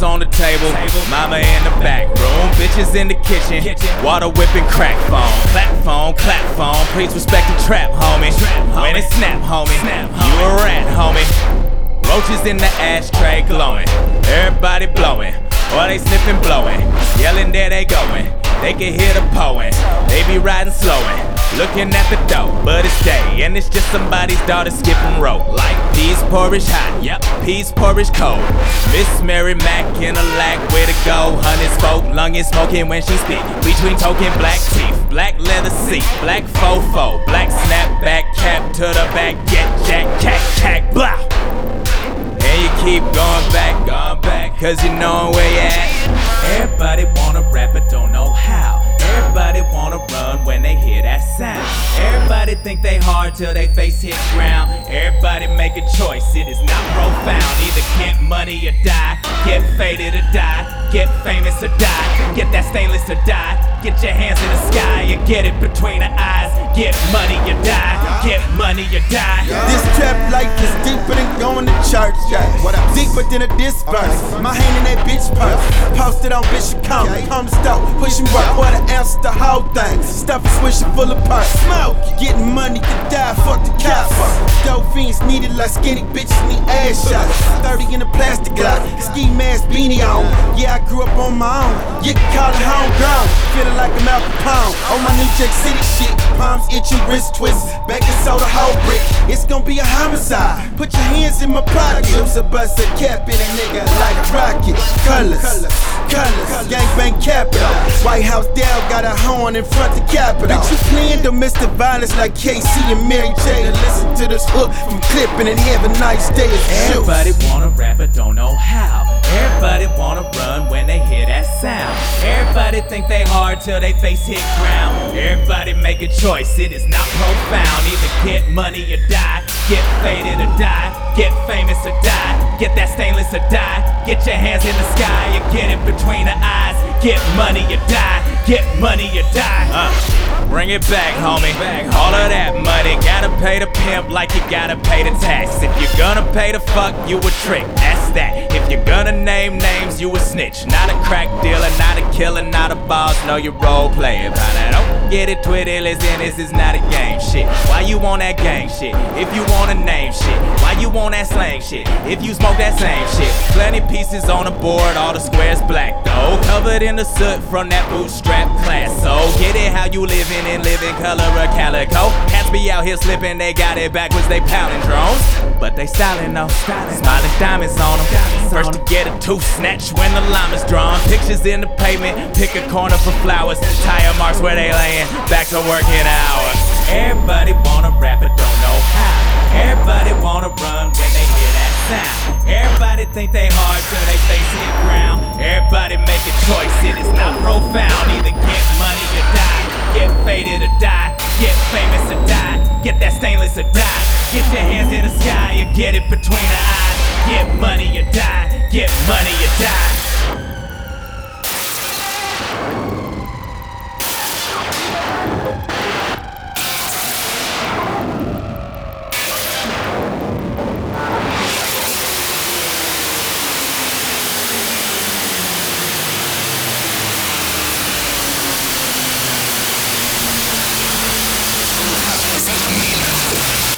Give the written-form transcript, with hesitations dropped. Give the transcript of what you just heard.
dollars on the table, mama in the back room, bitches in the kitchen, water whipping crack phone, clap phone, please respect the trap, homie. When it snap, homie, you a rat, homie. Roaches in the ashtray glowing, everybody blowing, or they sniffing blowing, yelling there they going. They can hear the poem, they be riding slowing, looking at the dough, but it's day, and it's just somebody's daughter skipping rope. Like peas porridge hot, yep, peas porridge cold. Miss Mary Mack in a lack, way to go. Honey's folk, lunging smoking when she speak. Between token black teeth, black leather seat, black fofo, black snapback cap to the back, get jack, cack, blah. And you keep going back, cause you know where you at. Everybody wanna rap but don't know how. Everybody wanna run when they hear that sound. Everybody think they hard till they face hit ground. Everybody make a choice, it is not profound. Either get money or die, get faded or die, get famous or die, get that stainless or die. Get your hands in the sky and get it between the eyes. Get money or die, get money or die. This trap life is deeper than going to church. Deeper than a disc verse. My hand in that bitch purse. Posted on Bishop County. Home stove, pushing rock, what an ounce the whole thing. Stuff is swishing full of purse. Smoke, getting money to die, fuck the cops. Dope fiends needed like skinny bitches need ass shots. 30 in a plastic glass, ski mask beanie on. Yeah, I grew up on my own. You can call it homegrown. Feeling like I'm Al Capone on my New Jack City shit. Palms itchy, wrist twist, baking soda, whole brick. It's gonna be a homicide. Put your hands in my pocket. Use a bust a cap in a nigga like a rocket. Colors, gangbang capital. White House down, got a horn in front of Capitol. Bitch, you playing domestic violence like KC and Mary J. To listen to this hook from clipping and have a nice day. Everybody wanna rap but don't know how. Everybody wanna run when they hear that sound. Everybody think they hard till they face hit ground. Everybody make a choice, it is not profound. Either get money or die, get faded or die, get famous or die, get that stainless or die. Get your hands in the sky and get it between the eyes. Get money or die, get money or die. Bring it back, homie. All of that money, gotta pay the pimp like you gotta pay the tax. If you're gonna pay the fuck, you a trick, that's that. If you're gonna name names, you a snitch. Not a crack dealer, not a killer, not a boss, no, you role player. But I don't get it twisted, listen, this is not a game shit. Why you want that gang shit? If you wanna name shit, why you want that slang shit? If you smoke that same shit. Plenty pieces on the board, all the squares black though. Covered in the soot from that bootstrap class. So get it how you living in living color of calico. Cats be out here slipping, they got it backwards, they pounding drones. But they styling though, smiling diamonds on them. First to get a tooth snatch when the line is drawn. Pictures in the pavement, pick a corner for flowers. Tire marks where they laying, back to working hours. Everybody wanna rap but don't know how. Everybody wanna run when they hear that sound. Everybody think they hard till they face hit ground. Everybody make a choice, it is not profound. Either get money or die, get faded or die, get famous or die, get that stainless or die. Get your hands in the sky and get it between the eyes. Get money or die, get money or die.